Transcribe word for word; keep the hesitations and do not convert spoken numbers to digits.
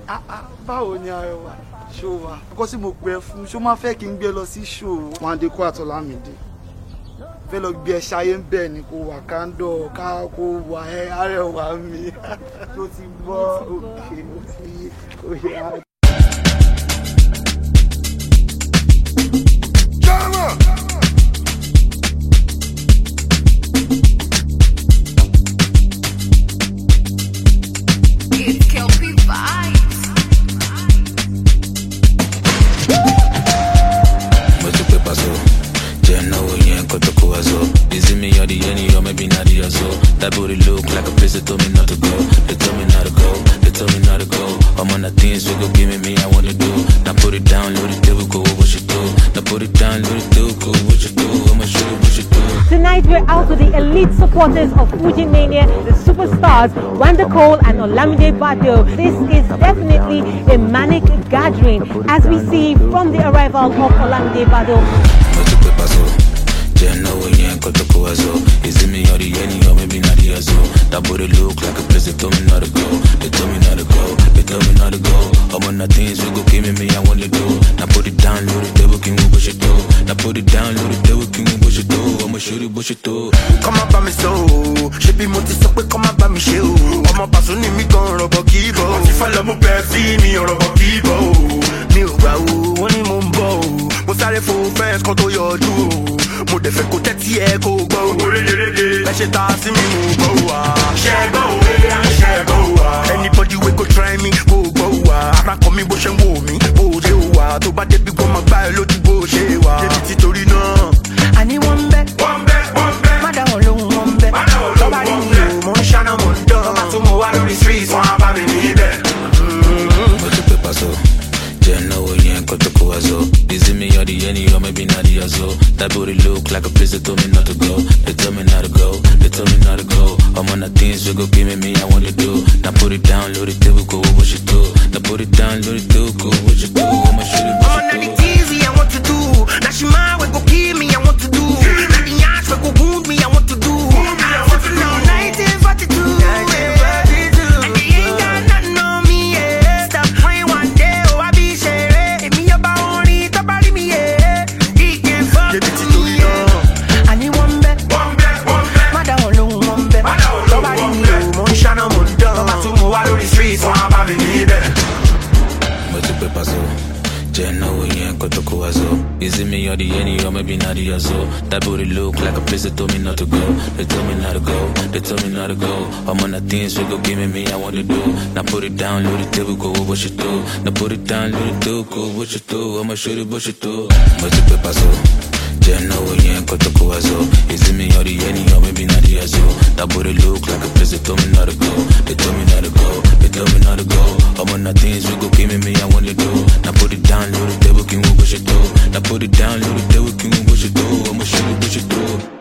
Ah ah, báwo ni Arẹwà? Ṣó wà? Because mo pè fún, ṣó máa fẹ́ kí n gbé lọ sí show. Wọ́n dé kó Àtọ́lámídé. Fẹ́ lọ gbé ṣayé ń bẹ̀ ni kó wà kándọ̀ ká kó wà ẹ́ Arẹwà mi. Tó ti gbọ́ òkè ó ti ó yá. That booty look like a place that told me not to go. They told me not to go, they told me not to go. I'm on the things we go give me, me I want to do. Now put it down, load it, there we go, what you do. Now put it down, load it, there we go, what you do. I'ma show you what you do. Tonight we're out with the elite supporters of Fuji Mania, the superstars Wanda Cole and Olamide Bado. This is definitely a manic gathering as we see from the arrival of Olamide Bado. Is it me or the any or maybe not the azul? That booty look like a place they told me not to go. They told me not to go, they told me not to go. I'm on the things we go give me, me I want to do. Now put it down, load it, they will king push it through. Now put it down, load it, they will king push it through. I'ma shoot it, push it through. Come up by me so, she be multi so quick, come up by me show. I'm a person in me gon' rubber kibo. If I love me, see me or rubber kibo. Me wow, one in mumbo. Mo sáré fún fans kan tó yọjú o. Mo dẹ̀ fẹ́ kó tẹ́tí ẹ kó gbọ́ o. Ẹ ṣe ta sí mi mú gbọ́ wa. Ṣé gbọ́ o, ṣé gbọ́ wa. Anybody wey go try me kó gbọ́ wa. Ara kan mi bó ṣe ń wò mí, bó ṣe wà. Tó bá débi wọ́n máa gbá ẹ lójú bó ṣe wà. Débi tí torí náà. Àní wọ́n ń bẹ́. Wọ́n ń bẹ́, wọ́n ń bẹ́. Má dá wọn lóhùn wọ́n ń bẹ́. Má dá wọn lóhùn wọ́n ń bẹ́. Lọ́ba rí mi o, mo ń ṣáná mo ń dán. Tọ́ba tún mo wá lórí street, wọ́n á bá mi níbẹ̀. Mo ti pè pàṣọ. Is it me or the any or maybe not the azul? That booty look like a place they told me not to go. They told me not to go, they told me not to go. I'm on the things we go give me, me I want to do. Now put it down, load it, there we go, what you do. Now put it down, load it, there we go, what you do. I'ma shoot it, what you do. I'm on the things I want to do. Now she mind we go kill me, I want to do. Now the ass we go wound me, I want to do. I want to know nineteen forty-two. Is it me or the any or maybe not the azul? That booty look like a place they told me not to go. They told me not to go, they told me not to go. I'm on the things we go give me, me I want to do. Now put it down, load it, there we go, what you do. Now put it down, load it, there we go, what you do. I'ma shoot it, what you do. But you pay paso. Is it me or the any or maybe not the azul? That booty look like a place they told me not to go. They told me not to go, they told me not to go. I'm on the things we go give me, me I want to do. Now put it down, load it, there we can what you do. Now put it down, load it, there we can what you do. I'ma shoot it, what you do.